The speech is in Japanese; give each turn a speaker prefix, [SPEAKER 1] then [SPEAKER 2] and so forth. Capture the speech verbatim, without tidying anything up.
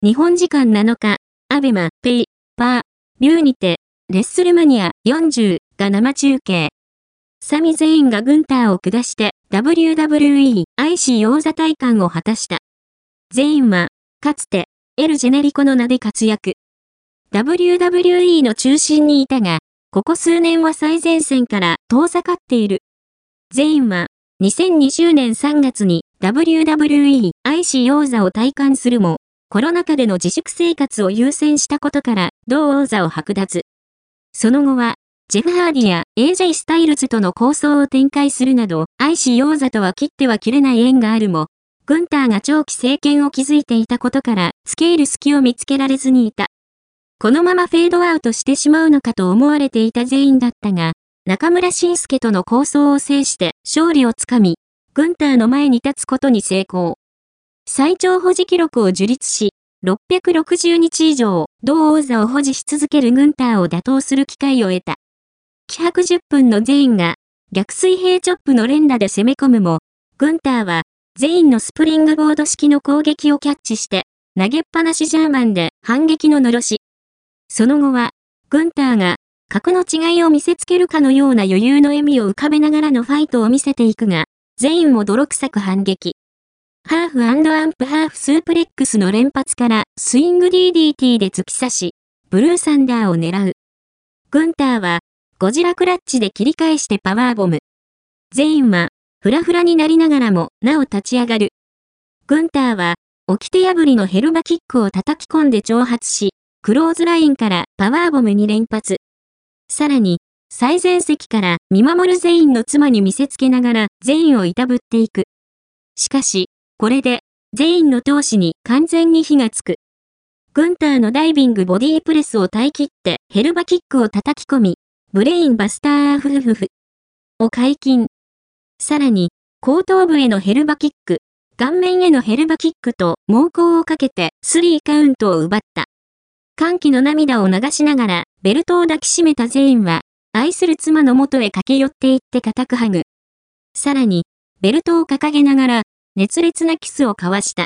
[SPEAKER 1] 日本時間なのか、アベマ、ペイ、パー、ビューにて、レッスルマニアよんじゅうが生中継。サミ・ゼインがグンターを下して ダブリューダブリューイー アイシー 王座戴冠を果たした。ゼインは、かつて、エル・ジェネリコの名で活躍。ダブリューダブリューイー の中心にいたが、ここ数年は最前線から遠ざかっている。ゼインは、にせんにじゅうねんさんがつに ダブリューダブリューイー アイシー 王座を戴冠するも、コロナ禍での自粛生活を優先したことから、同王座を剥奪。その後は、ジェフ・ハーディや エージェー スタイルズとの構想を展開するなど、アイシー 王座とは切っては切れない縁があるも、グンターが長期政権を築いていたことから、付け入る隙を見つけられずにいた。このままフェードアウトしてしまうのかと思われていた全員だったが、中村慎介との構想を制して勝利をつかみ、グンターの前に立つことに成功。最長保持記録を樹立し、ろっぴゃくろくじゅうにち以上、同王座を保持し続けるグンターを打倒する機会を得た。気迫じゅっぷんのゼインが、逆水平チョップの連打で攻め込むも、グンターは、ゼインのスプリングボード式の攻撃をキャッチして、投げっぱなしジャーマンで反撃ののろし。その後は、グンターが、格の違いを見せつけるかのような余裕の笑みを浮かべながらのファイトを見せていくが、ゼインも泥臭く反撃。ハーフ&アンプハーフスープレックスの連発からスイング ディーディーティー で突き刺し、ブルーサンダーを狙う。グンターは、ゴジラクラッチで切り返してパワーボム。ゼインは、フラフラになりながらも、なお立ち上がる。グンターは、掟破りのヘルバキックを叩き込んで挑発し、クローズラインからパワーボムに連発。さらに、最前席から見守るゼインの妻に見せつけながらゼインをいたぶっていく。しかし、これで、ゼインの闘志に完全に火がつく。グンターのダイビングボディープレスを耐え切ってヘルバキックを叩き込み、ブレインバスターフフフフを解禁。さらに、後頭部へのヘルバキック、顔面へのヘルバキックと猛攻をかけてスリーカウントを奪った。歓喜の涙を流しながらベルトを抱きしめたゼインは、愛する妻の元へ駆け寄っていって固くハグ。さらに、ベルトを掲げながら、熱烈なキスを交わした。